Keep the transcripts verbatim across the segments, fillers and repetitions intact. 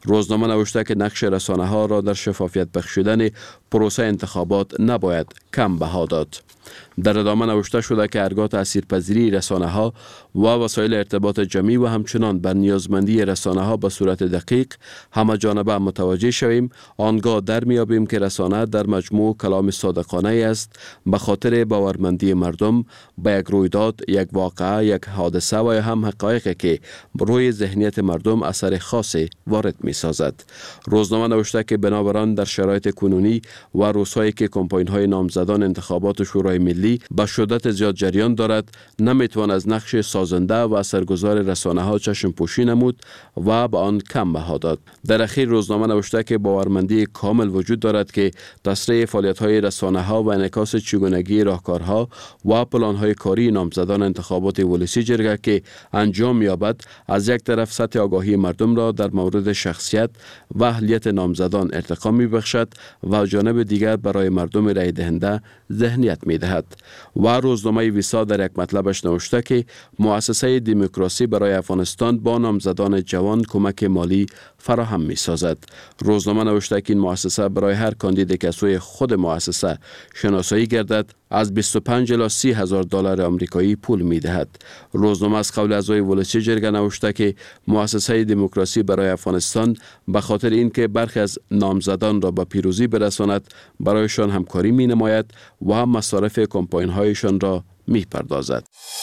روزنامه نوشته که نقش رسانه ها را در شفافیت بخشیدن پروسه انتخابات نباید کم بها داد. در ادامه نوشته شده که ارگاه تاثیرپذیری رسانه ها و وسایل ارتباط جمعی و همچنان بر نیازمندی رسانه ها به صورت دقیق همه جانبه متوجه شویم، آنگاه در میابیم که رسانه در مجموع کلام صادقانه است به خاطر باورمندی مردم به یک رویداد، یک واقعه، یک حادثه و یا هم حقایقی که روی ذهنیت مردم اثر خاصی وارد می سازد. روزنامه نوشته که بنابراین در شرایط کنونی و روزهایی که کمپاین های نامزدان انتخابات شورای ملی به شدت زیاد جریان دارد، نمیتوان از نقش سازنده و اثرگذار رسانه ها چشم پوشی نمود و به آن کم بها داد. در اخیر روزنامه نوشته که باورمندی کامل وجود دارد که تسریع فعالیت های رسانه ها و انعکاس چگونگی راهکارها و پلان های کاری نامزدان انتخابات ولسی جرگه که انجام یابد، از یک طرف سطح آگاهی مردم را در مورد شخصیت و اهلیت نامزدان ارتقا می بخشد و جانب دیگر برای مردم رای دهنده ذهنیت می دهد. و روزنامه ویسا در یک مطلبش نوشته که مؤسسه دموکراسی برای افغانستان با نامزدان جوان کمک مالی فراهم می سازد. روزنامه نوشته که این مؤسسه برای هر کاندید که سوی خود مؤسسه شناسایی گردد از بیست و پنج الی سی هزار دلار آمریکایی پول می دهد. روزنامه از قول اعضای ولسی جرگه نوشته که مؤسسه دموکراسی برای افغانستان به خاطر اینکه برخی از نامزدان را به پیروزی برساند برایشان همکاری می نماید و هم مصارف کمپاین هایشان را می پردازد.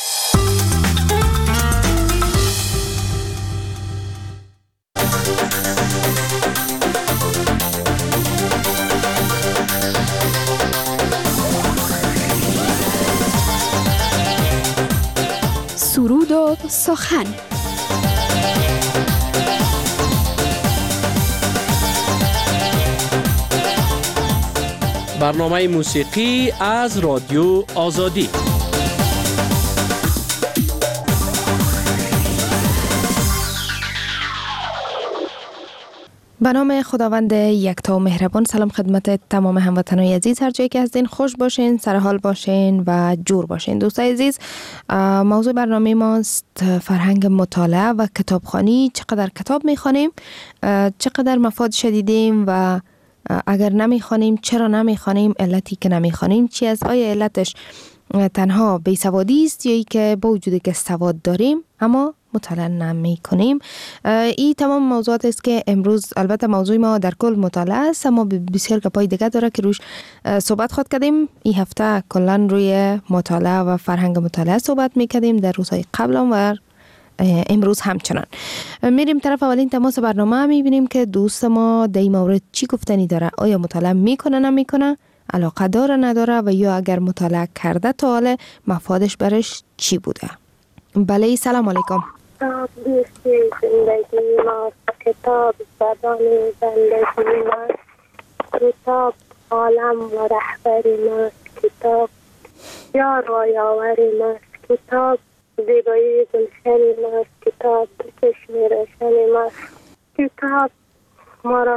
سرود و سخن. برنامه موسیقی از رادیو آزادی. به نام خداوند یکتا و مهربان. سلام خدمت تمام هموطنان عزیز، هر جایی که هستین خوش باشین، سرحال باشین و جور باشین. دوستای عزیز، موضوع برنامه ماست فرهنگ مطالعه و کتابخوانی. چقدر کتاب میخوانیم، چقدر مفادش دیدیم و اگر نمیخوانیم چرا نمیخوانیم، علتی که نمیخوانیم چی است، آیا علتش تنها بیسوادی است یا ای که با وجودی که سواد داریم اما مطالعه نمی کنیم. این تمام موضوعات است که امروز البته موضوع ما در کل مطالعه است، اما بسیار گپای دیگه داره که روش صحبت خود کردیم. این هفته کلا روی مطالعه و فرهنگ مطالعه صحبت میکردیم در روزهای قبل و امروز همچنان. میریم طرف اولین تماس برنامه، میبینیم که دوست ما در این مورد چی گفتنی داره. آیا مطالعه میکنه نمیکنه، علاقه داره نداره و یا اگر مطالعه کرده تا حالا مفادش برش چی بوده. بله، سلام علیکم. کتاب دوستی زندگی ماست، کتاب زبان زندگی ماست، کتاب عالم و رهبری ماست، کتاب یار و یاوری ماست، کتاب زیبایی گلشنی ماست، کتاب چشم روشنی ماست، کتاب ما را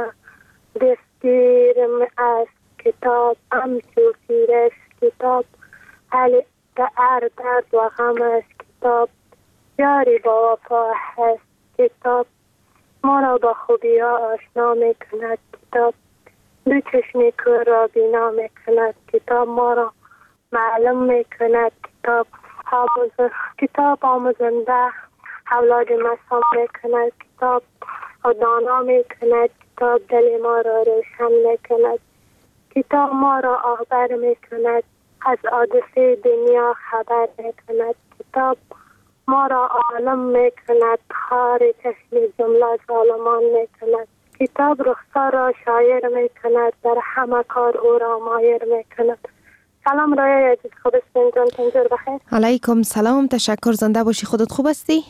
دستگیر است، کتاب همچو پیر است، کتاب حل هر درد و غم است، کتاب یاری با وفا است، کتاب ما را با خوبی ها آشنا می کند، کتاب دو چشم کور را بینا می کند، کتاب ما را معلوم می کند، کتاب آموز... کتاب آموزنده اولاد مصاب می کند، کتاب دانا می کند، کتاب دل ما را روشن می کند، کتاب ما را آخبر می کند، از حادثه دنیا خبر می کند، کتاب ما را عالم می کند، خار چشم جمله ظالمان می کند، کتاب رخصار را شاعر می کند، در همه کار او را ماهر می کند. سلام رایای عزیز، خوب هستین؟ جان تنجور بخیر. علیکم سلام، تشکر، زنده باشی. خودت خوب هستی؟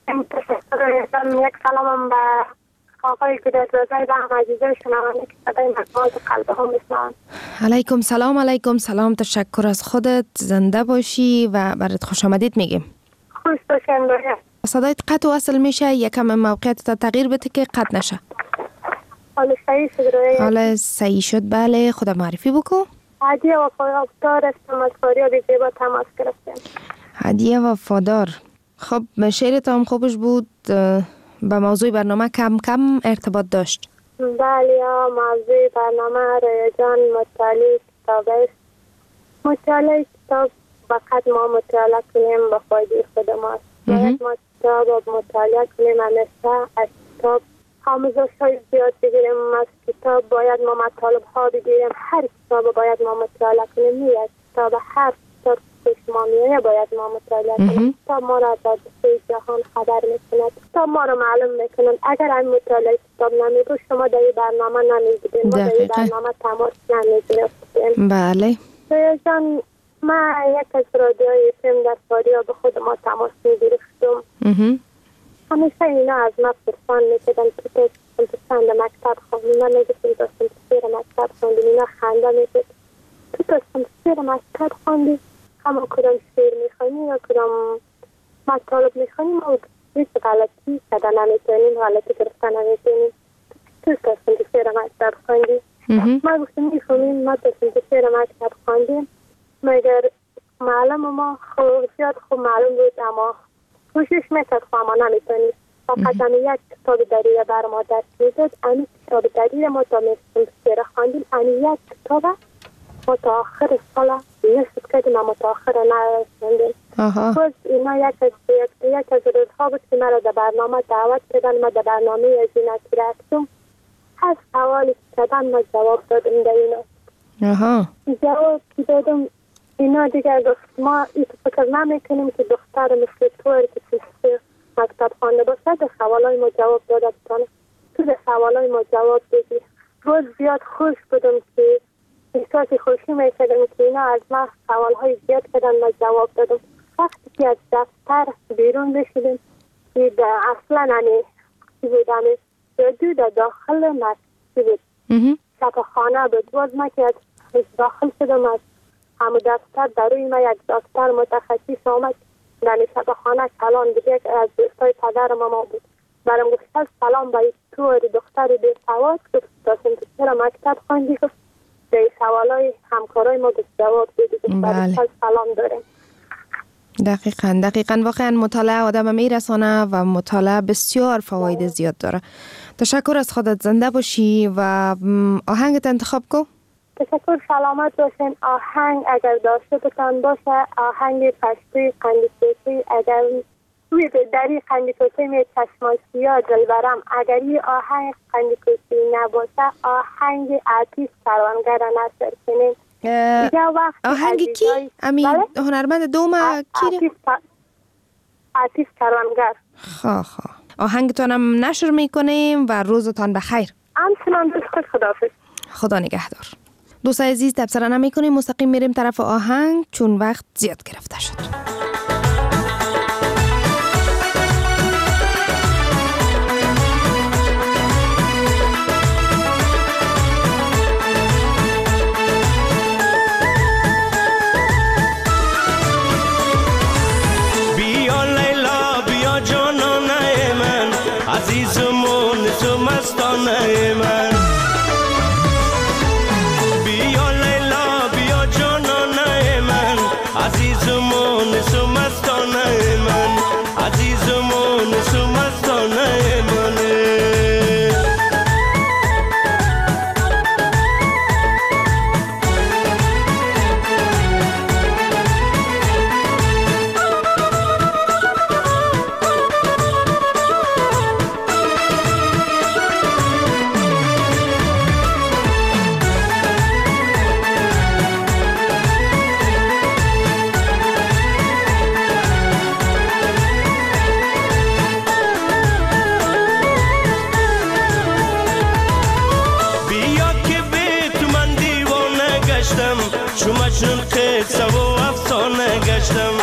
تشکر. یک سلامم به آقای گودرزای و هم عزیزای شنوانده که صدای مقامات قلب هم بسنان. علیکم سلام. علیکم سلام، تشکر از خودت، زنده باشی و برات خوش آمدید میگیم. خوش باشین رایای. صدایت قطع و وصل میشه، یکم موقعیت تا تغییر بده که قطع نشه. حالا صحیح شد رایای. حالا صحیح شد. بله، خدا معرفی بکو. هدیه وفادار هستم، از فریاد زیبا تماس گرفتم. هدیه وفادار. خب شعرت هم خوبش بود به موضوع برنامه کم کم ارتباط داشت. بله، موضوع برنامه رایجان مطالعه کتاب است. مطالعه کتاب فقط ما مطالعه کنیم به فایده خود ماست. باید ما کتاب مطالعه کنیم، همیشه از کتاب آموزش های زیاد بگیریم. از کتاب باید ما مطالب ها بگیریم. هر کتاب باید ما مطالعه کنیم. یک کتاب، هر کتاب که شما میایه باید ما مطالعه کنیم. کتاب ما را از جهان خبر میکند. کتاب ما را معلوم میکنند. اگر این مطالعه کتاب نمیگو شما در این برنامه نمیگیدین، ما در این برنامه تماس نمیگیریم. بله جان، ما یک از رادیوی فیلم در فاریا به خود ما تماس میگرفتم. همیشه اینا از ما پرسان میکردن که تو سنتسان در مکتب خوندی. من میگفتم تو سنتسیر مکتب خوندی. اینا خنده میکرد. تو تو سنتسیر مکتب خوندی، همه کدام شیر میخوانی یا کدام مطالب میخوانی. ما هیچ غلطی کده نمیتونیم، غلطی گرفته نمیتونیم. تو تو سنتسیر مکتب خوندی. ما گفتم میخونیم، ما تو سنتسیر مکتب خوندیم. مگر معلم ما خوب زیاد خوب معلوم بود، اما کوشش میکرد خواهم ما نمیتونید. فقط همی یک کتاب دریره بر ما دست میداد. همی کتاب دریره ما تا میستم سیره خواندیم. همی یک کتاب ما تا آخر سال نصف کردیم، اما تا آخر نرسندیم. باز اینا یک از یک از روزها بود که مرا در برنامه دعوت کردن. ما در برنامه از اینا که رفتم، هر سوالی کردن ما جواب دادم در اینا. جواب که دادم اینا دیگر گفت ما این فکر نمیکنیم که دختر مثل تو که چیزی مکتب خوانده باشه در سوالای ما جواب داده بتانه. تو در سوالای ما جواب دیدی. روز زیاد خوش بودم که احساس خوشی میکردم که اینا از ما سوالهای زیاد کردن ما جواب دادم. وقتی که از دفتر بیرون بشیدیم که اصلا نمی چی بودم دو در داخل مکتب بود، شفاخانه بود. باز ما که از داخل شدم از همو دفتر در روی ما یک دکتر متخصص آمد. در شفاخانه کلان بود. یک از دوستای پدر ما بود. برام گفت سلام به تو دختر بی سواد. گفت تا سنتسیر مکتب خوندی. گفت در سوالای همکارای ما گفت جواب دیدی. گفت سلام داریم. دقیقاً دقیقاً واقعا مطالعه آدم میرسانه و مطالعه بسیار فواید زیاد داره. تشکر از خودت، زنده باشی و آهنگت انتخاب کو. تشکر، سلامت باشین. آهنگ اگر داشته بتان باشه آهنگ پشتی قندیکوسی. اگر روی دری قندیکوسی می چشماسی یا دلبرم. اگر این آهنگ قندیکوسی نباشه آهنگ عطیف کروانگر نصر کنین. آهنگ کی؟ امی هنرمند دوم کی؟ عطیف کروانگر. خواه خواه آهنگتانم نشر میکنیم و روزتان بخیر. همچنان دوست خود. خداحافظ. خدا نگهدار. دوستای عزیز تبصره نمی کنیم، مستقیم میریم طرف آهنگ چون وقت زیاد گرفته شد. بیا لیلا بیا جانانه من، عزیزمون تو مستانه من. عزیزمون سو مستانه من، عزیزمون سو مستانه منه. چو مجنون قصه و افسانه گشتم.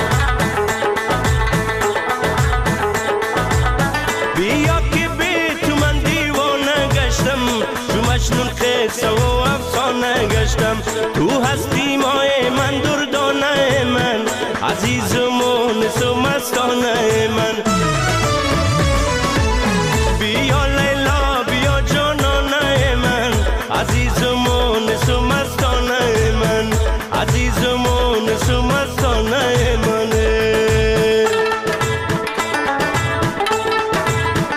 بیا که بی تو من دیوانه گشتم. چو مجنون قصه و افسانه گشتم. تو هستی مای من دردانه من، عزیزمون سو مستانه من. بیا لیلا بیا جانانه من، عزیزمون سو مستانه من، عزیزمون سو مستانه منه.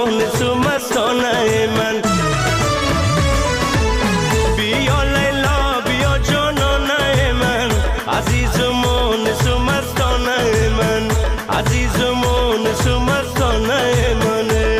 مونس و مستانه من. بیا لیلا بیا جانانه من، عزیز و مونس و مستانه من، عزیز و مونس و مستانه منه.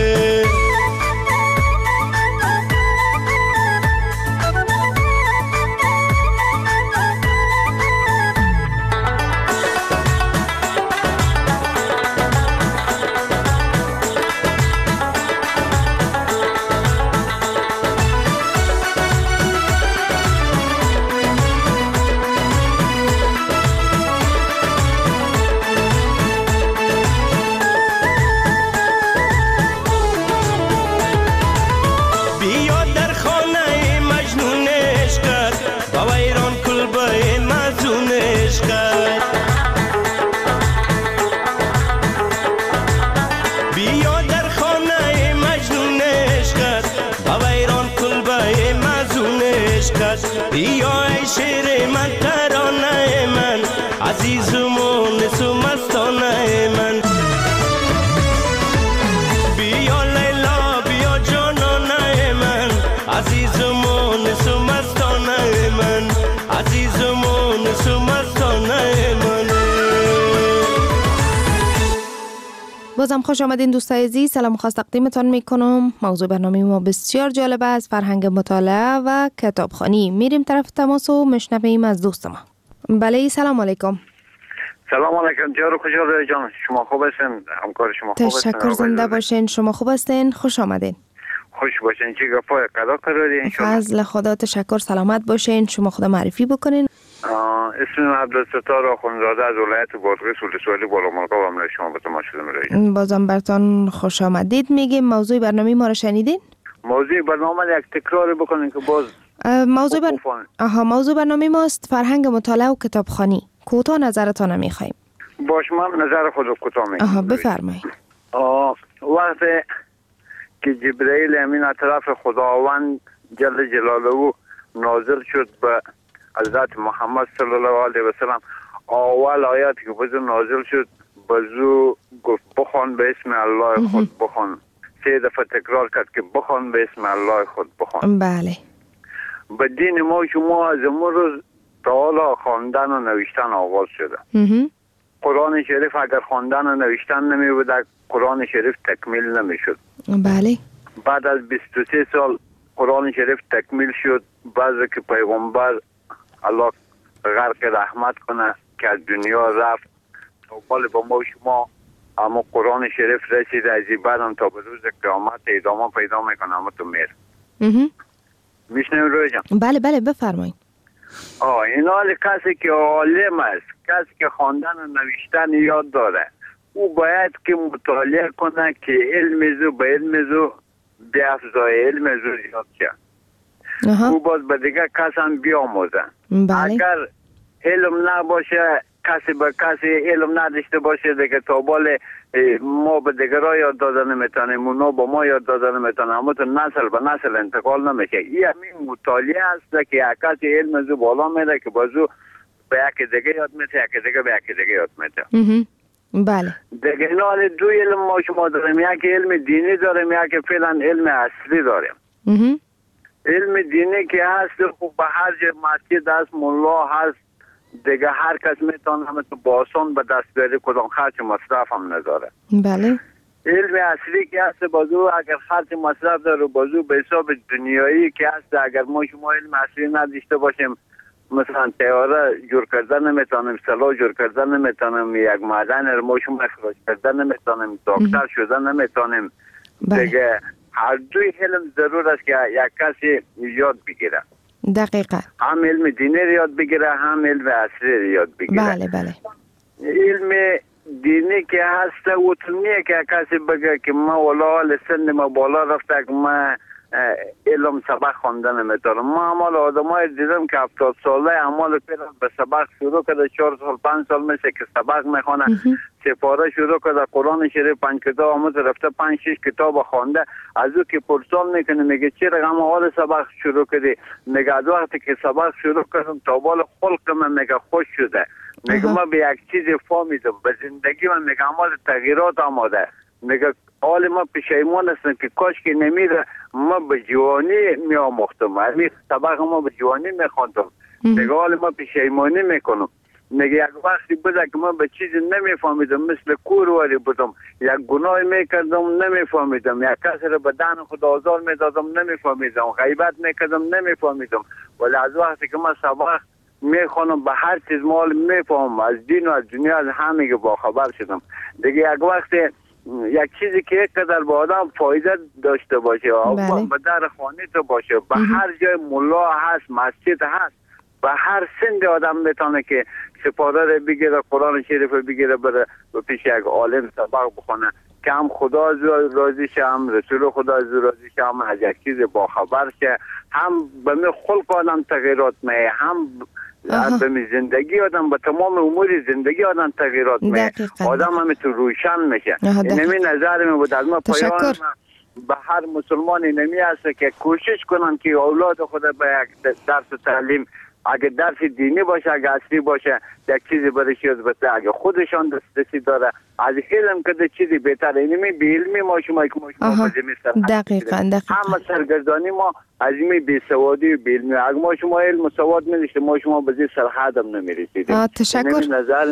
بیا ای شیر من ترانه من، عزیز و مونس و مستانه من. بیا لیلا بیا جانانه من، عزیز و مونس و مستانه من، عزیز و مونس و مستانه من. بازم خوش آمدین دوستای عزیز. سلام خاص تقدیمتان میکنم. موضوع برنامه ما بسیار جالب است، فرهنگ مطالعه و کتابخوانی. میریم طرف تماس و مشنویم از دوست ما. بله سلام علیکم. سلام علیکم جارو خوشحال جان، شما خوب هستین؟ همکار شما خوب هستین؟ تشکر، زنده باشین. شما خوب هستین؟ خوش آمدین. خوش باشین. چی گپای قضا کردین؟ فضل خدا، تشکر، سلامت باشین. شما خود معرفی بکنین. اسم عبدالستار آخوندزاده از ولایت بادغیس ولسوالی بالامرغاب و املای شما به تماس شدم رای. بازم برتان خوش آمدید. میگیم موضوع برنامه ما رو شنیدین؟ موضوع برنامه یک تکرار بکنین که باز موضوع بر... آها موضوع برنامه ماست فرهنگ مطالعه و کتابخوانی. کوتاه نظرتان میخوایم. باش، من نظر خود رو کوتاه میگم. آها بفرمایید. وقتی که جبرئیل امین از طرف خداوند جل جلاله نازل شد به حضرت محمد صلی الله علیه و سلم، اول آیاتی که بزرگ نازل شد بزرگ گفت بخوان به اسم الله خود بخوان. سه دفعه تکرار کرد که بخوان به اسم الله خود بخوان. بله. به دین ما شما از امون روز تا حالا خواندن و نوشتن آغاز شده. قرآن شریف اگر خواندن و نوشتن نمی بود، قرآن شریف تکمیل نمی شد. بله. بعد از بیست و سه سال قرآن شریف تکمیل شد. بعضی که پیغمبر الله غرق رحمت کنه که از دنیا رفت، ولی با ما شما اما قرآن شریف رسید از این بعد تا به روز قیامت ادامه پیدا میکنه. اما تو میر میشنیم روی جان؟ بله بله بفرمایید. آه این حال کسی که عالم است، کسی که خواندن و نوشتن یاد داره، او باید که مطالعه کنه که علم زو به علم زو بیافزای، علم زو زیاد شه. او باز به دیگه کس هم بیاموزه. بله. اگر علم نباشه، کسی به کسی علم نداشته باشه دیگه تا بال ما به دیگه را یاد دادن نمیتونیم، اونا با ما یاد دادن نمیتونیم، اما تو نسل به نسل انتقال نمیشه. این همین مطالعه است که یک کسی علم زو بالا میده که بازو به یک دیگه یاد میده، یک دیگه به یک دیگه یاد میده. بله. دیگه این حال دو علم ما شما داریم، یک علم دینی داریم، یک فعلا علم اصلی داریم. علم دینی که هست خوب به هر جای مسجد هست، ملا هست دیگه، هر کس میتونه همه تو باسان به دست بیاره، کدام خرچ مصرف هم نداره. بله. علم اصلی که هست بازو اگر خرچ مصرف داره بازو به حساب دنیایی که هست، اگر ما شما علم اصلی نداشته باشیم، مثلا تیاره جور کردن نمیتونیم، سلاح جور کردن نمیتونیم، یک معدن رو ما شما اخراج کردن نمیتونیم، دکتر شدن نمیتونیم. دیگه هر دوی علم ضرور است که یک کسی یاد بگیره. دقیقا. هم علم دینی رو یاد بگیره، هم علم اصلی رو یاد بگیره. بله بله. علم دینی که هست او نیه که کسی بگه که ما ولا سن ما بالا رفته که ما علم سبق خواندن نمیتونم. ما اعمال آدمای دیدم که هفتاد ساله اعمال پیرن به سبق شروع کرده، چهار سال پنج سال میشه که سبق میخونه، سپاره شروع کرده، قرآن شریف پنج کتاب آموز رفته، پنج شش کتاب خوانده. از او که پرسان میکنه میگه چرا اما حال سبق شروع کردی؟ میگه از وقتی که سبق شروع کردم تا بال خلق من میگه خوش شده، میگه ما به یک چیز فهمیدم به زندگی من، میگه اعمال تغییرات آماده. میگه حال ما پشیمان هستم که کاش که نمیره ما به جوانی می آموختم، همین سبق ما به جوانی میخوندم. میگه حال ما پشیمانی میکنم. میگه یک وقتی بوده که من به چیزی نمیفهمیدم، مثل کورواری بودم، یک گناه میکردم نمیفهمیدم، یک کسی را به دهن خود آزار میدادم نمیفهمیدم، غیبت میکردم نمیفهمیدم. ولی از وقتی که من سبق میخونم به هر چیز مال میفهمم، از دین و از دنیا از همه با خبر شدم. دیگه یک وقتی یک چیزی که یک قدر به آدم فایده داشته باشه، بله. به در خانه تو باشه، به هر جای ملا هست، مسجد هست، به هر سند آدم میتونه که سپاره رو بگیره، قرآن شریف رو بگیره، بره به پیش یک عالم سبق بخونه که هم خدا راضی شه، هم رسول خدا راضی شه، هم از یک چیز با خبر شه، هم به می خلق آدم تغییرات میه، هم به می زندگی آدم، به تمام امور زندگی آدم تغییرات میه، آدم هم تو روشن میشه. اینمی نظر می بود از ما پایان به هر مسلمانی نمی هست که کوشش کنن که اولاد خود به یک درس تعلیم، اگه درس دینی باشه، اگه اصلی باشه، یک چیزی برش یاد بده، اگه خودشان دسترسی داره از علم کده چیزی بهتره. اینمی به علمی ما شما که ما شما بزمی سرحد دقیقاً دقیقاً همه سرگردانی ما از اینمی بی سوادی و بی علمی، اگه ما شما علم و سواد نداشته ما شما بزی سرحد هم نمیرسیدیم. تشکر،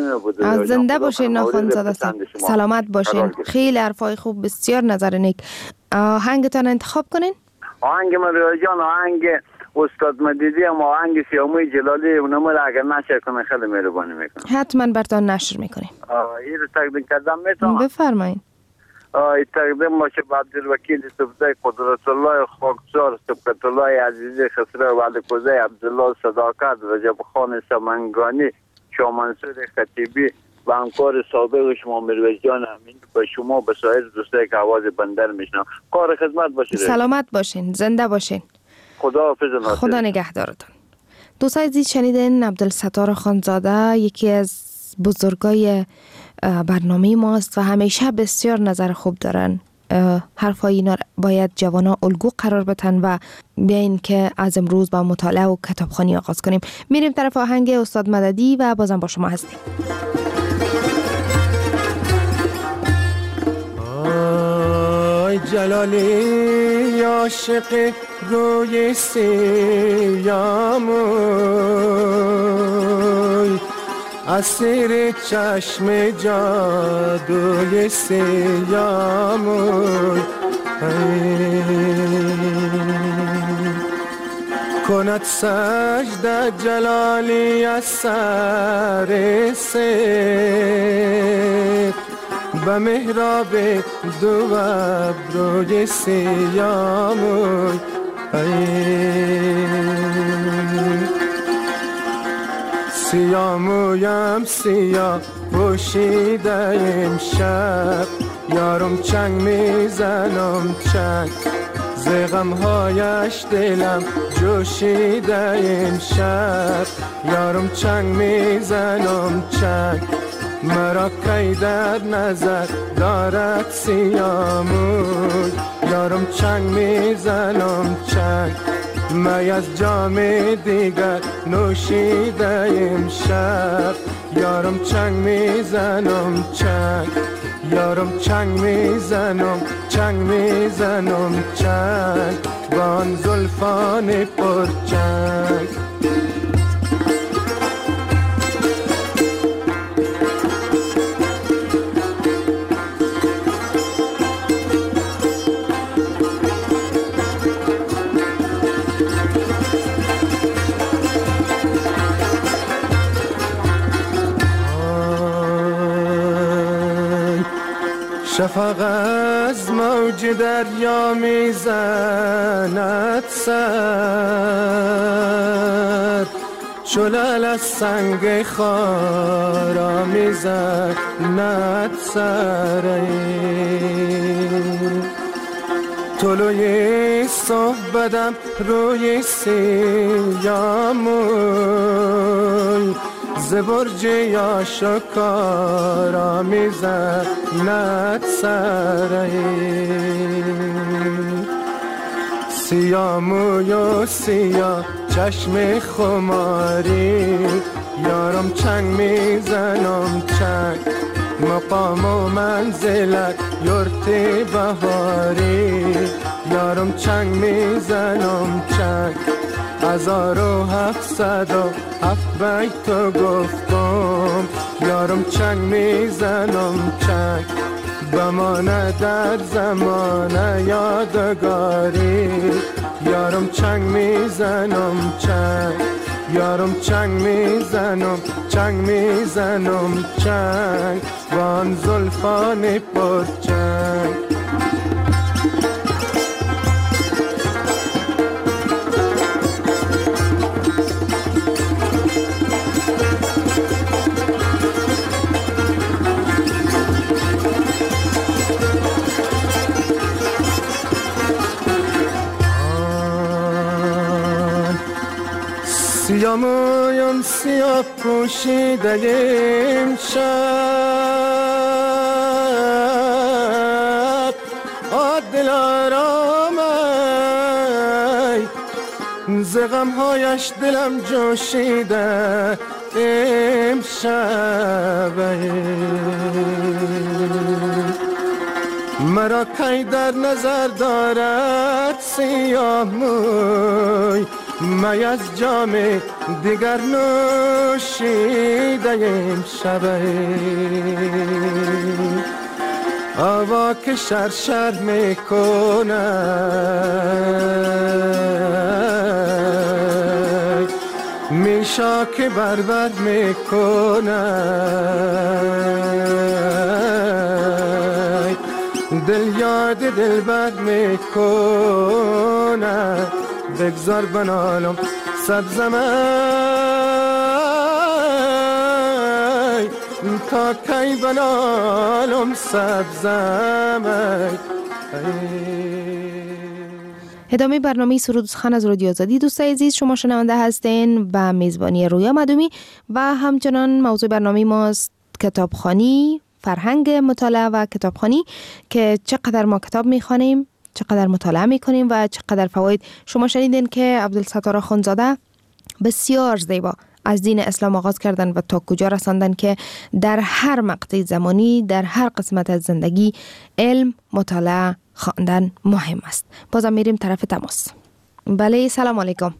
از زنده باشین ناخوانزاده صاحب، سلامت باشین. خیلی حرفای خوب، بسیار نظر نیک. آهنگتان انتخاب کنین. آهنگ من جان، آهنگ استاد مدیدی هم آهنگ سیاموی جلالی اونم را اگر نشر کنه خیلی مهربانی میکنم. حتما براتون نشر میکنیم. این رو تقدیم کردم میتونم؟ بفرمایید. این تقدیم باشه به عبدالوکیل صبحی قدرت الله خاکسار، سبقت الله عزیزی خسره و علی کوزه، عبدالله صداقت، رجب خان سمنگانی، شاه منصور خطیبی و همکار سابق شما مرویز جان امین، به شما به سایر دوستای که آواز بندر میشنم. کار خدمت باشید. سلامت باشین، زنده باشین. خدا حافظ. خدا نگهدارتون. دوستای عزیز شنیدین عبدالستار خانزاده، یکی از بزرگای برنامه ماست و همیشه بسیار نظر خوب دارن. حرفای اینا باید جوانا الگو قرار بتن و بیاین که از امروز با مطالعه و کتابخوانی آغاز کنیم. میریم طرف آهنگ استاد مددی و بازم با شما هستیم. آی جلالی عاشق روی سیاموی، اسیر چشم جادوی سیاموی، کند سجده جلالی از سر سر، به محراب دو ابروی سیاموی، سیامویم سیاه پوشیده امشب، یارم چنگ میزنم چنگ، ز غمهایش دلم جوشیده امشب، یارم چنگ میزنم چنگ، مرا کی در نظر دارد سیاموی، یارم چنگ میزنم چنگ، می از جام دیگر نوشیده امشب، یارم چنگ میزنم چنگ، یارم چنگ میزنم چنگ میزنم چنگ، با آن زلفان پرچنگ. شفق از موج دریا میزند سر، شلال از سنگ خارا میزند سر، طلوع صبح بدم روی سیاموی، ز برج آشکارا میزند سر، سیاموی و سیاه چشم خماری، یارم چنگ میزنم چنگ، مقام و منزلت یورتی بهاری یارم چنگ میزنم چنگ هزار و هفتصد و هفت بیت تو گفتم یارم چنگ میزنم چنگ بمانه در زمان یادگاری یارم چنگ میزنم چنگ یارم چنگ میزنم چنگ میزنم چنگ وان زلفان پر چنگ سیاه مویم سیاه پوشیده امشب آ دل آرامه ز غمهایش دلم جوشیده امشب مرا کی در نظر دارد سیاه موی می از جام دیگر نوشیده امشب هوا که شرشر میکنه میشا که بربر میکنه دل یاد دل بر میکنه بگذار بنالم سبزمه تا کی بنالم سبزمه. ادامه برنامه سرود سخن از رادیو آزادی دوستای عزیز شما شنونده هستین و میزبانی رویا مدومی و همچنان موضوع برنامه ماست کتابخوانی، فرهنگ مطالعه و کتابخوانی که چقدر ما کتاب میخوانیم، چقدر مطالعه میکنیم و چقدر فواید. شما شنیدین که عبدالستار اخوندزاده بسیار زیبا از دین اسلام آغاز کردن و تا کجا رساندن که در هر مقطع زمانی، در هر قسمت از زندگی علم، مطالعه، خواندن مهم است. بازم میریم طرف تماس. بله، سلام علیکم.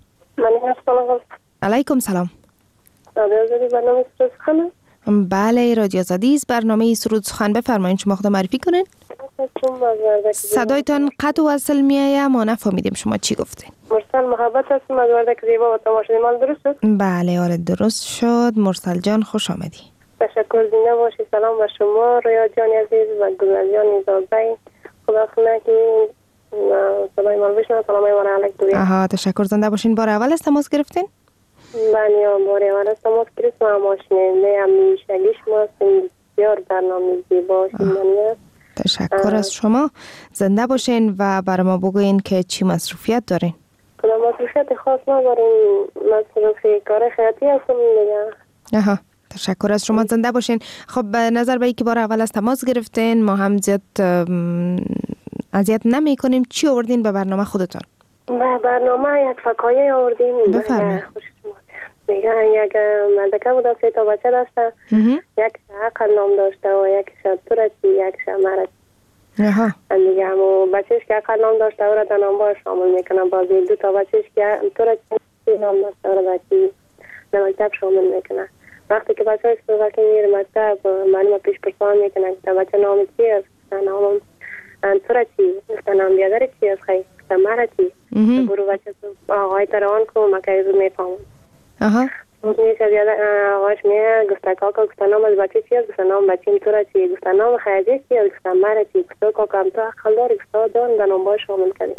علیکم سلام. برنامه سرود سخن؟ بله، رادیو آزادی است. برنامه سرود سخن بفرمایید، شما خود معرفی کنین. صدایتان قطع و وصل میایه، ما نفهمیدیم شما چی گفتین. مرسل محبت هستم از وردک زیبا و تماشای مال درست شد؟ بله آره درست شد. مرسل جان خوش آمدی. تشکر، زنده باشی. سلام به شما رویا جان عزیز و گلنار جان زیبا. خدا کنه که صدای من بشنوه. سلام علیکم. آها تشکر، زنده باشین. بار اول از تماس گرفتین؟ بله بار اول از تماس گرفتم. ما شنونده همیشگی شما هستین. بسیار برنامه زیبا شنیدنی است. تشکر از شما. زنده باشین و برای ما بگوین که چی مصروفیت دارین؟ کلا مصروفیت خاص نداریم، مصروفی کار خیاطی هستم دیگه. آها تشکر از شما، زنده باشین. خب به نظر به اینکه بار اول از تماس گرفتین ما هم زیاد اذیت نمی کنیم. چی آوردین به برنامه خودتان؟ به برنامه یک فکایه آوردیم. بفرمایید. میگن یک مردکه بوده، سه تا بچه داشته، یک عقل نام داشته و یک ترچی، یک مرچی. آها. دیگه همو بچهش که عقل نام داشته او را در نامبار شامل میکنه. بازی دو تا بچهش که ترچی نام داشته او را بچه در مکتب شامل میکنه. وقتی که بچهش به وقتی میره مکتب معلومه پیش پرسان میکنه که بچه نام چی است؟ نامم ترچی. نام بیادر چی است؟ خیلی مرچی. برو بچه آقای تروان که مکه رو میفهمم. آها. میشه بیادر آقایش میه گفته کاکا گفته نام از بچه چی است؟ گفته نام بچه این ترچی. گفته نام خیلی چی است؟ گفته مرچی. گفته کاکا هم تو اقل داری گفته دان در نام باید شامل کنی.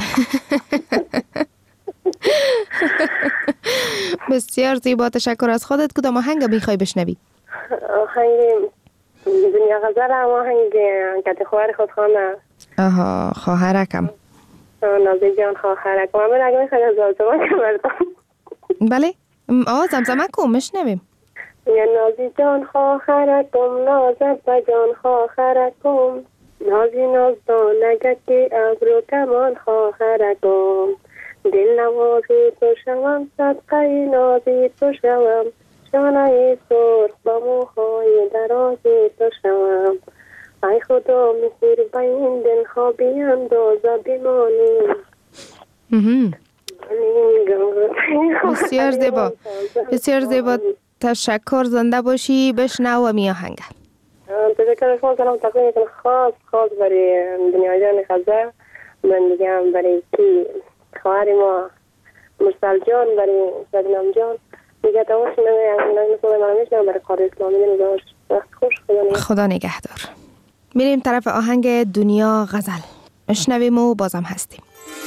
بسیار زیبا، تشکر از خودت. کدام آهنگ میخوای بشنوی؟ آهنگ دنیا غزل هم آهنگ کت خواهر خود خانه. آها خواهرکم. نازی جان خواهرکم. من اگه میخوای از زمزمه کردم. بله آه زمزمه کن مشنویم. یا نازی جان خواهرکم، نازت و جان خواهرکم، نازی نازدانگه که ابرو کمان خواهرکم، دل نوازی تو شوم صدقه نازی تو شوم، شانه سرخ با موهای دراز تو شوم. ای خدا مهر به این دل ها بینداز بمانیم. بسیار زیبا، بسیار زیبا. تشکر، زنده باشی. بشنو می آهنگ. تشکر شما. سلام تقدیم خاص خاص برای دنیا جان خزه، من میگم برای کی خواهر ما مرسل جان، برای شبنم جان میگه تماش نمیدونم مثلا من میشنم برای کار اسلامی نمیدونم. وقت خوش. خدا نگهدار. میریم طرف آهنگ دنیا غزل. اشنویم و بازم هستیم.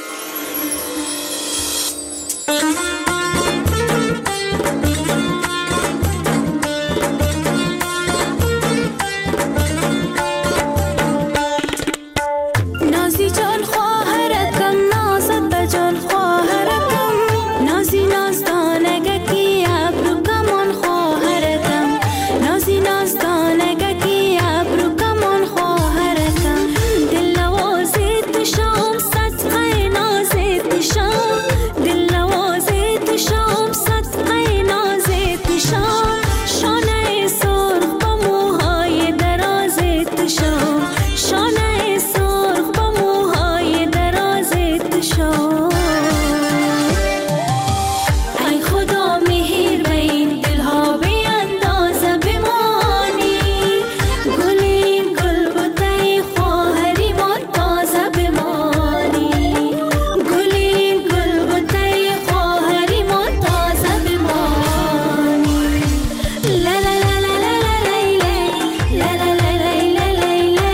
نازی جان خواهرکم، نازت بجان خواهرکم، نازی نازدانگه کی ابرو کمان خواهرکم، نازی نازدانگه کی ابرو کمان خواهرکم، دل نوازی تو شام صدقه نازی تو شام، دل نوازی تو شام صدقه نازی تو شام، شانه سرخ با موهای دراز تو شام، شانه سرخ با موهای دراز تو شام. ای خدا مهر به این دلها بیندازه بمانی، گلین گل بوده خواهری ما تازه بمانی، گلین گل بوده خواهری ما تازه بمانی. لا لا لا لا لا لا لا لا لا لا لا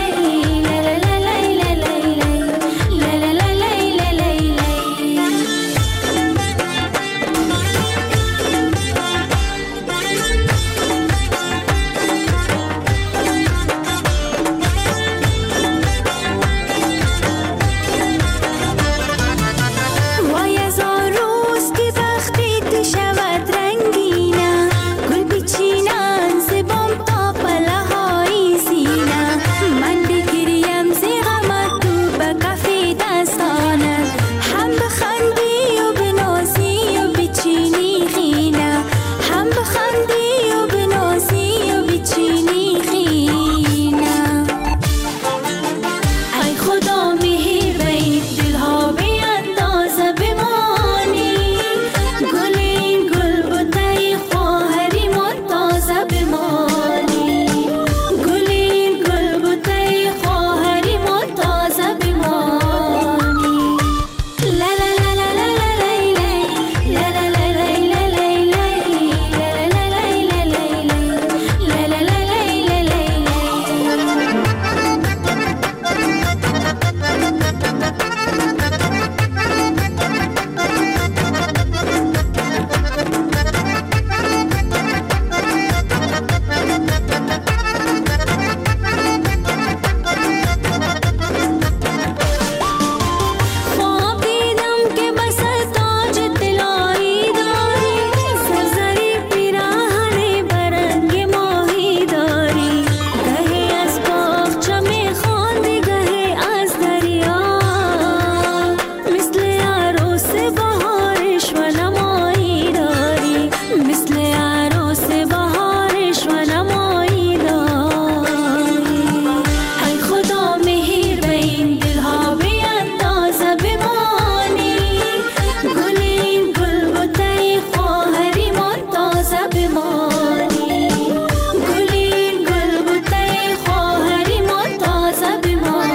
وای از آن روز که بختی تو شود رنگینه، گل بچینن زبام تا پله های زینه، من بگیریم زی غمت تو به کف دستانت، هم بخندی و بنازی و بچینی خینه، هم بخندی و بنازی و بچینی خینه. ای خدا مهر به این دلها بیندازه بمانی، گلین گل بوده خواهری ما تازه بمانی، گلین گل بوده خواهری ما تازه بمانی. لا لا لا لا لا لا لا لا لا لا لا خواب دیدم که بس تاج طلایی داری، سرزری پیراهن برنگ ماهی داری، گهی از باغچه میخواندی گهی از دریا، مثل عروس بهارش و نمایی داری، مثل عروس بهارش و نمایی داری. ای خدا مهر به این دلها بیندازه بمانی، گلین گل بوده خواهری ما تازه بمانی، گلین گل بوده خواهری ما تازه بمانی.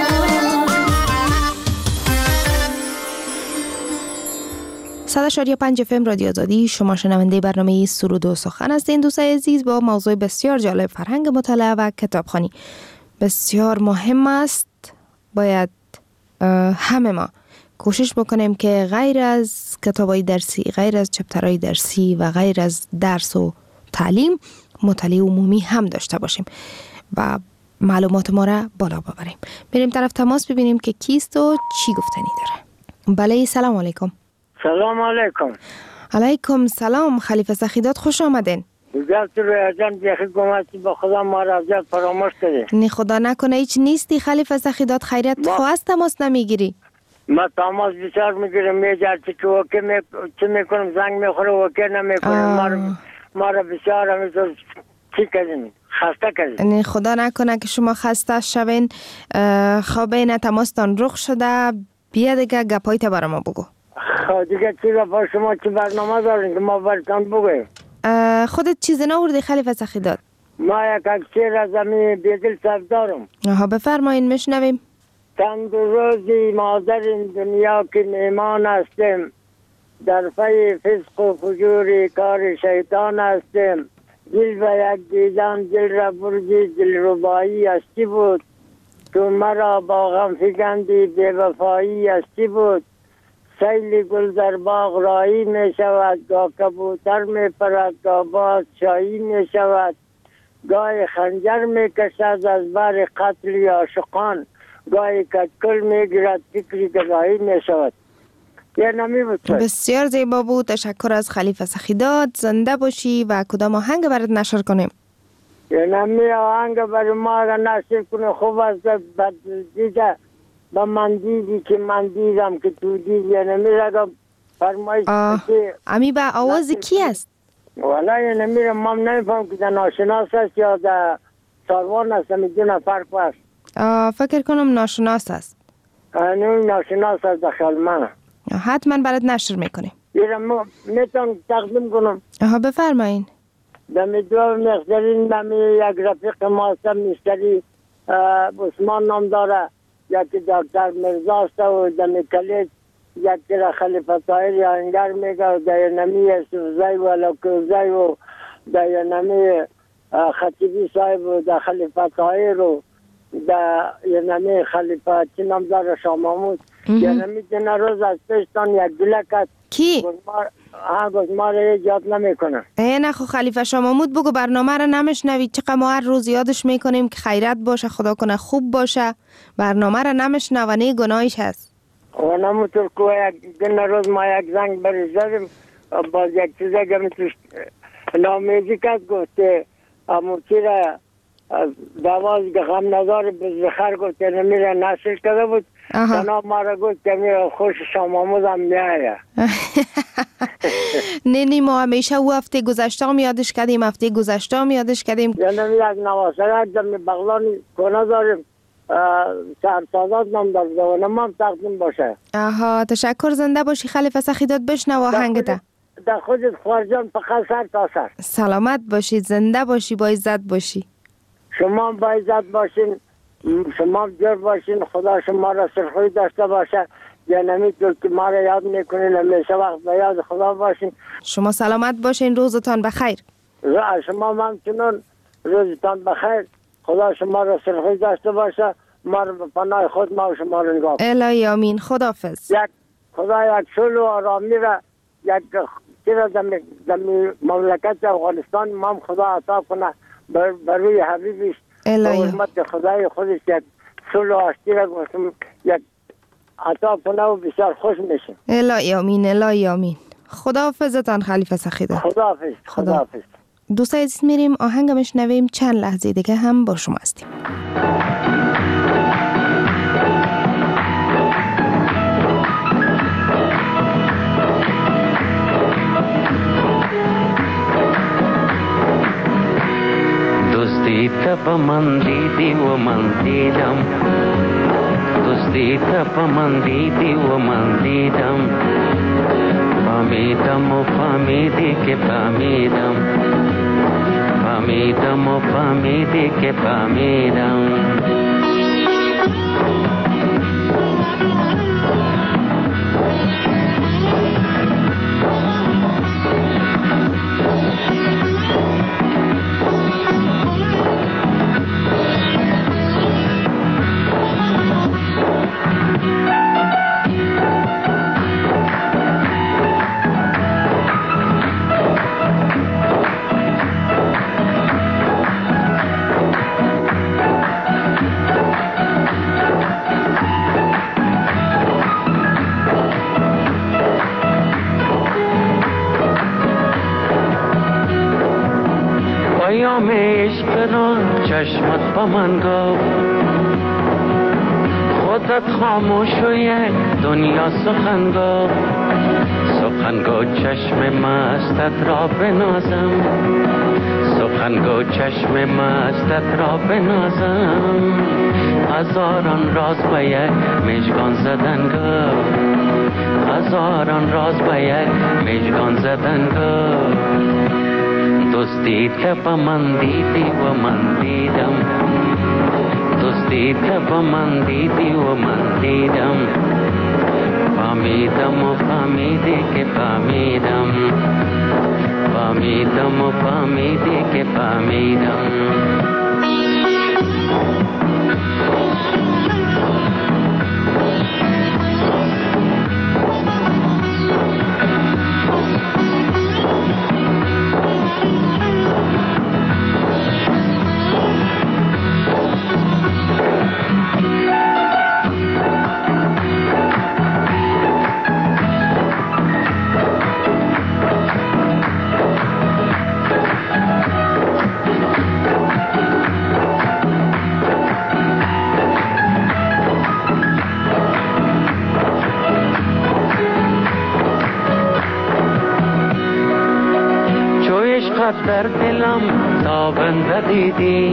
صد و اشاری پنج اف ام رادیو آزادی. شما شنونده برنامه سرود و سخن هستین دوستای عزیز، با موضوع بسیار جالب فرهنگ مطالعه و کتابخوانی. بسیار مهم است، باید همه ما کوشش بکنیم که غیر از کتابای درسی، غیر از چپترهای درسی و غیر از درس و تعلیم، مطالعه عمومی هم داشته باشیم و معلومات ما را بالا ببریم. بریم طرف تماس ببینیم که کیست و چی گفتنی داره. بله، سلام علیکم. سلام علیکم. علیکم سلام. خلیفه سخیدات خوش آمدین. بگرد روی جان بیخی گمستی با خدا ما را ازیاد فراموش کرده. نی خدا نکنه هیچ نیستی خلیفه سخیدات. خیریت ما... خواست تماس نمیگیری؟ ما تماس بسیار میگیرم، میجر چی که وکه می... چی میکنم زنگ میخوره وکه نمیکنم. ما, ما را بسیار همینطور چی کردیم، خسته کردیم. یعنی خدا نکنه که شما خسته شوین. خب این تماستان رخ شده، بیا دیگه گپایت برای ما بگو. خب دیگه چی گپا شما چی برنامه دارین که ما برتان بگویم؟ خودت چیزی نوردی خلیفه سخیدات؟ ما یک اکسیر از زمین بیدل صف دارم. ها بفرمایین میشنویم. چند روزی مادر این دنیا که میمان هستیم، در پی فسق و فجور کار شیطان هستیم. دل به یک دیدن دل را برگی، دل ربایی هستی بود. تو مرا با غم فگندی بے وفایی هستی بود. سیل گل در باغ رایی می شود، گاه کبوتر می پرد، گاه باز شایی می شود. گاه خنجر می کشد از بر قتل عاشقان، گاه کتکل می گیرد فکری گدایی می شود. یه نمی بود. بسیار زیبا بود. تشکر از خلیفه سخیدات. زنده باشی. و کدام آهنگ برات نشر کنیم؟ یه نمی آهنگ برای ما اگر نشر کنه خوب است. بعد دیگه با من دیدی که من دیدم که تو دیدی. یه نمی رگم فرمایش که امی با آواز کی است؟ والا یه نمی رو ما نمیفهم که در ناشناس است یا در ساروان است. میدونه فرق است. فکر کنم ناشناس است. نمی ناشناس است داخل من. حتما برات نشر میکنیم. یه میتونم تقدیم کنم. آها بفرمایین. دمی دو مقدرین دمی یک رفیق ما است مشتری عثمان نام داره، یکی دکتر مرزا است و دمی کلیت یکی را خلیفه طاهر آهنگر میگه و در نمی سوزای و لکوزای و در نمی خطیبی صاحب و در خلیفه طاهر و در نمی خلیفه چی نام داره شاه محمود. یه نمی دنه روز از پیشتان یک گلک کی؟ ها گزمار ایجاد نمی کنه. ای نه خو خلیفه شاه محمود بگو برنامه را نمیشنوید. چقدر ما هر روز یادش میکنیم که خیرت باشه، خدا کنه خوب باشه. برنامه را نمیشنونی گناهش هست. و نمونطور که یک دن روز ما یک زنگ بری زدیم، باز یک چیزه گمی توش نامیزی کد گفته اموچی را دواز غم نداره بزخر گفته نمیره نشر کرده بود. تنها ما را گفت که میره خوش شاه محمود هم میایه. نه نه ما همیشه او هفته گذشته هم یادش کردیم، هفته گذشته هم یادش کردیم. یعنی یک نواسرک در بغلانی کنه داریم، سرسازات نام دارد و نمام تقدیم باشه. آها تشکر. زنده باشی خلیفه سخیدات. بشنو آهنگته. در خودت خارجان فقط سر تا سر. سلامت باشید. زنده باشی. با عزت باشی. شما با عزت باشین، شما جور باشین. خدا شما را سرخوی داشته باشه. یا نمیتون که ما را یاد میکنین همیشه وقت به یاد خدا باشین. شما سلامت باشین. روزتان بخیر. شما همچنان روزتان بخیر. خدا شما را سرخوی داشته باشه. ما را به پناه خود ما و شما را نگاه. الهی آمین. خداحافظ. یک خدا یک صلح و آرامی را یک چیز در مملکت افغانستان ما خدا عطا کنه بر روی حبیبش. الهی حرمت خدای خودش یک صلح و آشتی را گفتم یک عطا کنه و بسیار خوش میشه. الهی آمین. الهی آمین. خداحافظتان خلیفه سخیدات. خداحافظ. خداحافظ. دوستای عزیز میریم آهنگ میشنویم. چند لحظه دیگه هم با شما هستیم. دوستی تب من دیدی و من دیدم، دوستی تب من دیدی و من دیدم، فهمیدم و فهمیدی که فهمیدم، فهمیدم و فهمیدی که فهمیدم. پیام عشق را چشمت با من گفت، خودت خاموش و یک دنیا سخن گفت، سخنگو چشم مستت را بنازم سخنگو چشم مستت را بنازم هزاران راز به یک مژگان زدن گو هزاران راز به یک مژگان زدن گو دوستی که با من دیدی و من دیدم دوستی که با من دیدی و من دیدم فهمیدم و فهمیدی که فهمیدم فهمیدم و فهمیدی که فهمیدم در دلم تابنده دیدی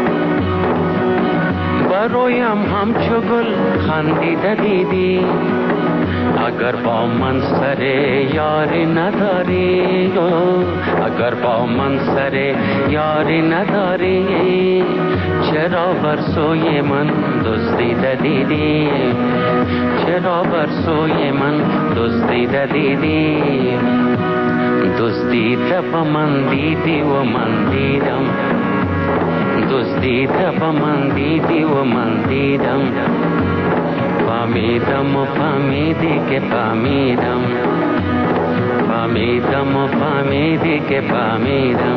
برایم همچو گل خندیده دیدی اگر با من سر یاری نداری اگر با من سر یاری نداری چرا بر سوی من دزدیده دیدی چرا بر سوی من دزدیده دیدی دوستی تب من دیدی و من دیدم دوستی تب من دیدی و من دیدم فهمیدم و فهمیدی که فهمیدم فهمیدم و فهمیدی که فهمیدم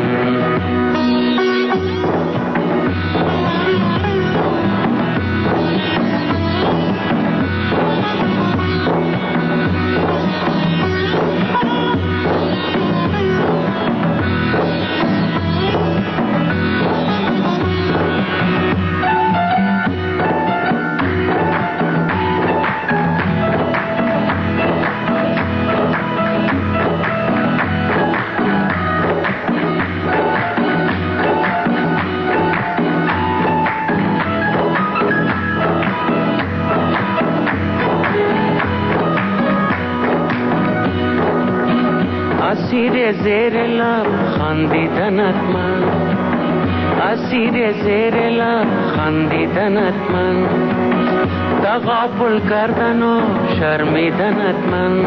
اسیر زیر لب خندیدنت من اسیر زیر لب خندیدنت من تغافل کردن و شرمیدنت من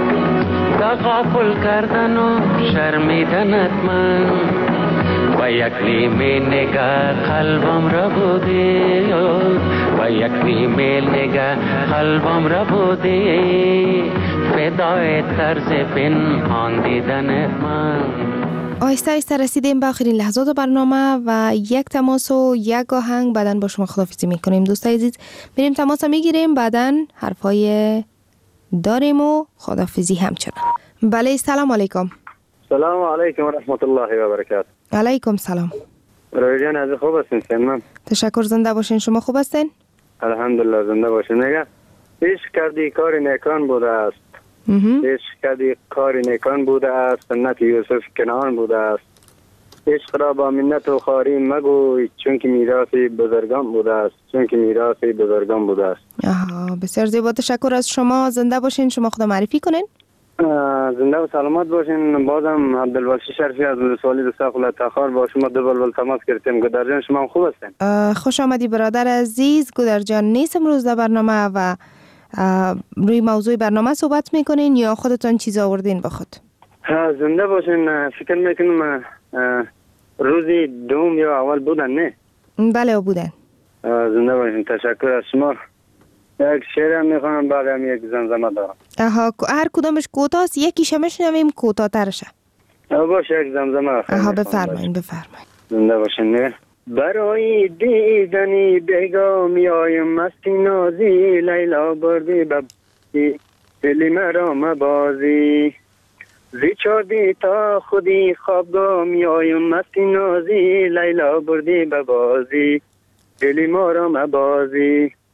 تغافل کردن و شرمیدنت من و یک نیمه نگاه قلبم را بودی و یک نیمه نگاه قلبم را بودی فدای طرز پنهان دیدن من. آهسته آهسته رسیدیم به آخرین لحظات برنامه و یک تماس و یک آهنگ بعداً با شما خداحافظی میکنیم. دوستای عزیز بریم تماس میگیریم، بعداً حرفای داریم و خداحافظی همچنان. بله سلام علیکم. سلام علیکم و رحمت الله و برکاته. علیکم سلام. روی جان از خوب هستین سلام. تشکر، زنده باشین. شما خوب هستین؟ الحمدلله زنده باشین. نگه عشق کردی کار نیکان بوده است. عشق کردی کار نیکان بوده است، سنت یوسف کنعان بوده است. عشق را با منت و خواری مگوی، چون که میراث بزرگان بوده است، چون که میراث بزرگان بوده است. آها بسیار زیبا، تشکر از شما. زنده باشین. شما خدا معرفی کنین. زنده و سلامت باشین. بازم عبدالواسع شرفی از سوالی دو ساخل تخار با شما دو بلبل تماس کردیم. گودر جان شما خوب هستین؟ خوش آمدی برادر عزیز. گودر جان نیست امروز در برنامه و روی موضوع برنامه صحبت میکنین یا خودتان چیز آوردین با خود؟ زنده باشین. فکر میکنم روزی دوم یا اول بودن نه؟ بله بودن. زنده باشین. تشکر از شما. یک شعر هم میخوام، بعد هم یک زمزمه دارم. آها هر کدامش کوتاست، یکیش هم میشنویم کوتاه‌ترشه. باشه یک زمزمه. آها بفرمایین بفرمایین. زنده باشین. نه برای دیدنی بیگامی آیم مستی نازی، لیلا بردی ببی دلی مرا مبازی، زی چادی تا خودی خوابگامی آیم مستی نازی، لیلا بردی ببازی دلی مرا مبازی.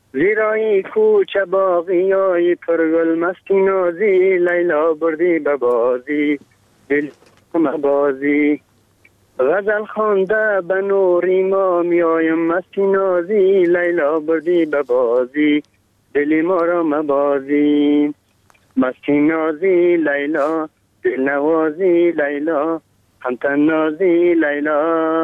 زیرای کوچه باقی های پرگل مستی نازی لیلا بردی به بازی دل بازی غزل خوانده به نوری ما میایم مستی نازی لیلا بردی به بازی دلی ما را مبازی مستی نازی لیلا دل نوازی لیلا همتن نازی لیلا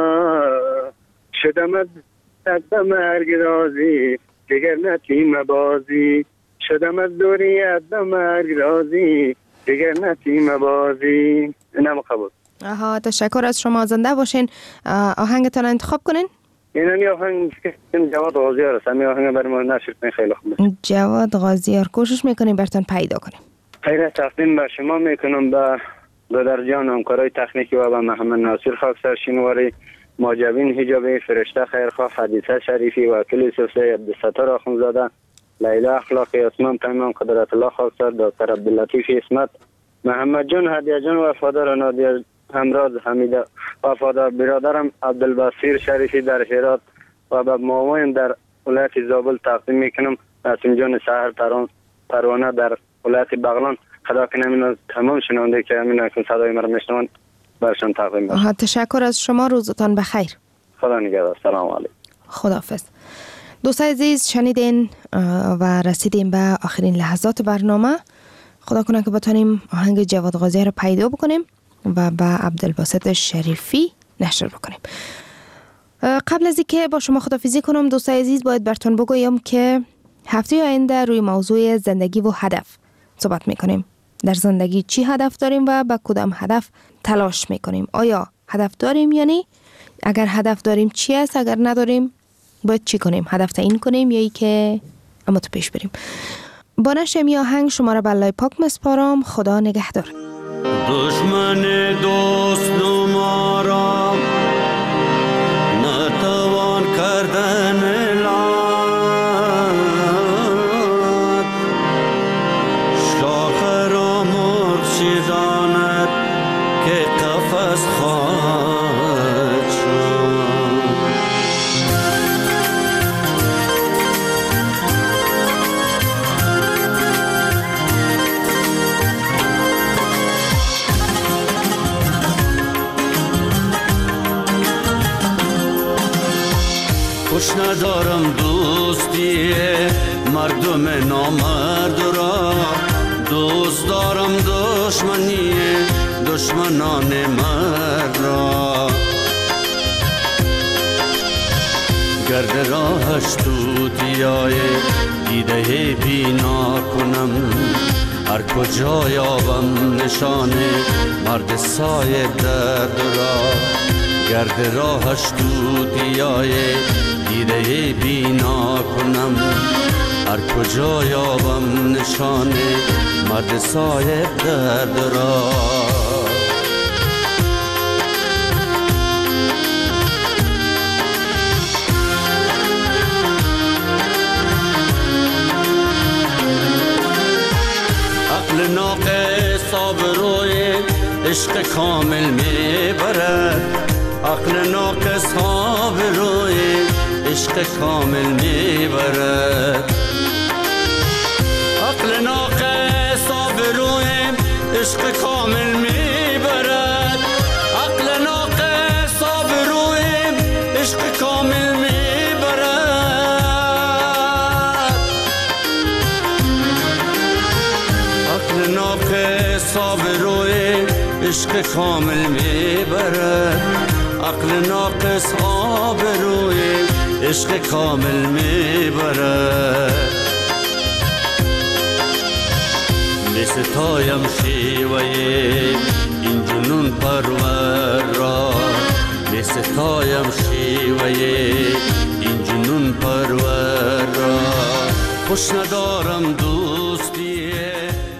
شدمت دست مرگ رازی دیگر نتیم بازی شدم از دوریت به مرگ رازی دیگر نتیم بازی. اینم قبول. آها تشکر از شما. زنده باشین. آهنگتان انتخاب کنین. این آهنگ جواد غازیار است. همین آهنگ برای ما نشر کنین خیلی خوبه. جواد غازیار کوشش میکنیم براتون پیدا کنیم. خیلی تقدیم به شما میکنم به برادر جان همکارای تکنیکی و به محمد ناصر خاکسار شینواری، ماجبین حجابی، فرشته خیرخواه، حدیثه شریفی، وکیل سفلی عبدالستار آخونزاده، لیلا اخلاقی، اسمان تمام، قدرت الله خاکسار، دکتر عبداللطیف اسمت، محمد جان هدیه جان وفادار، نادیه همراز حمیده وفادار، برادرم عبدالبصیر شریفی در هرات و به مامایم در ولایت زابل تقدیم میکنم. نسیم جان سحر تران پروانه در ولایت بغلان. خدا کنه امین تمام شنونده که امین اکنون صدای مرا میشنوند برشان تقدیم باشم. تشکر از شما. روزتان بخیر. خدا نگهدار. سلام علیکم. خداحافظ. دوستان عزیز شنیدین و رسیدیم به آخرین لحظات برنامه. خدا کنه که بتونیم آهنگ جواد غازیار رو پیدا بکنیم و به عبدالباسط شریفی نشر بکنیم. قبل از اینکه با شما خداحافظی کنم دوستان عزیز باید براتون بگویم که هفته آینده روی موضوع زندگی و هدف صحبت میکنیم. در زندگی چی هدف داریم و به کدام هدف تلاش میکنیم؟ آیا هدف داریم یعنی اگر هدف داریم چی است، اگر نداریم باید چی کنیم؟ هدف تعیین کنیم یا ای که اما تو پیش بریم. با نشر می آهنگ شما را به الله پاک مسپارم. خدا نگهدار. دشمن دوست نمارم نتوان کردن لات شاخ را مرشیزاند که قفص خواهد شد. خوش ندارم دوستی مردم نامرد را، دوست دارم دشمنی دشمنان مرد را. گرد راهش توتیای دیده بینا کنم، هر کجا یابم نشانه مرد صاحب درد را. گرد راهش توتیای دیده بینا کنم، هر کجا یابم نشانه مرد صاحب درد را. عقل ناقص آبروی عشق کامل میبرد، عقل ناقص آبروی عشق کامل میبرد. عقل ناقص آبروی عشق کامل میبرد، عقل ناقص آبروی عشق کامل میبرد. عقل ناقص آبروی عشق کامل میبرد، عقل ناقص آبروی عشق کامل میبرد. میستایم شیوه این جنون پرور را، میستایم شیوه این جنون پرور را. خوش ندارم دور